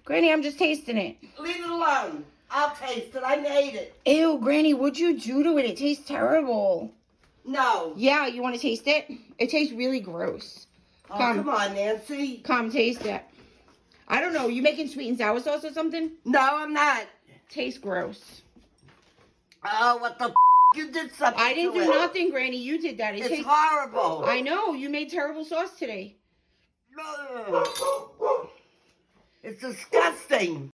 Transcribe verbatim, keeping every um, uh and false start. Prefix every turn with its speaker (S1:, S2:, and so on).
S1: Granny, I'm just tasting it.
S2: Leave it alone. I'll taste it. I made it.
S1: Ew, Granny, what'd you do to it? It tastes terrible.
S2: No.
S1: Yeah, you want to taste it? It tastes really gross.
S2: Oh,
S1: Come.
S2: come on, Nancy.
S1: Come, taste it. I don't know. You making sweet and sour sauce or something?
S2: No, I'm not.
S1: Tastes gross.
S2: Oh, what the f***? You did something
S1: I didn't
S2: to
S1: do
S2: it.
S1: nothing, Granny. You did that. It
S2: It's
S1: tastes...
S2: horrible.
S1: I know. You made terrible sauce today.
S2: It's disgusting.